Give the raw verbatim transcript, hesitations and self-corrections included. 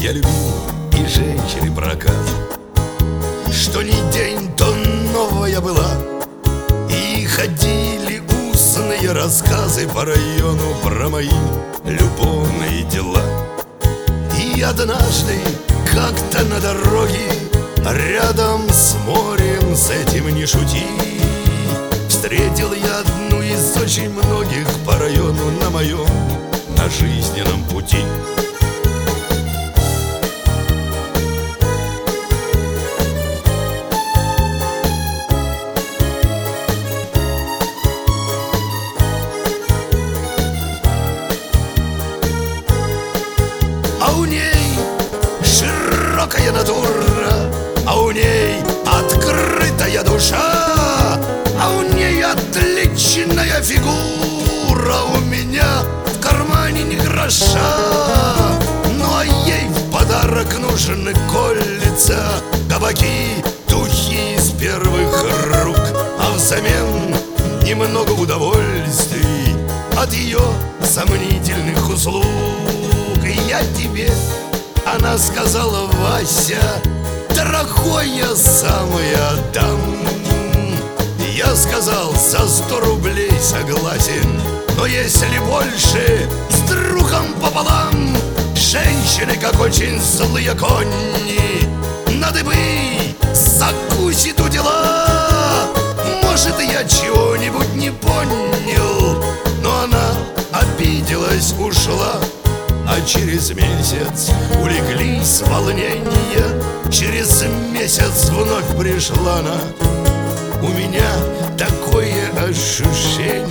я любил и женщины прокат. Что ни день, то новая была, и ходили устные рассказы по району про мои любовные дела. И однажды как-то на дороге, рядом с морем, с этим не шути, встретил я одну из очень многих по району на моем, на жизненном пути. А у ней широкая натура, а у ней открытая душа, а у ней отличная фигура, у меня в кармане ни гроша. Ну а ей в подарок нужны кольца, табаки, духи из первых рук, а взамен немного удовольствий от ее сомнительных услуг. Я тебе, она сказала, Вася, дорогой, я сам и отдам. Я сказал, за сто рублей согласен, но если больше, с другом пополам. Женщины, как очень злые кони, на дыбы закусит у дела. Может, я чего-нибудь не понял, но она обиделась, ушла. А через месяц улеглись волнения, через месяц вновь пришла она. У меня такое ощущение,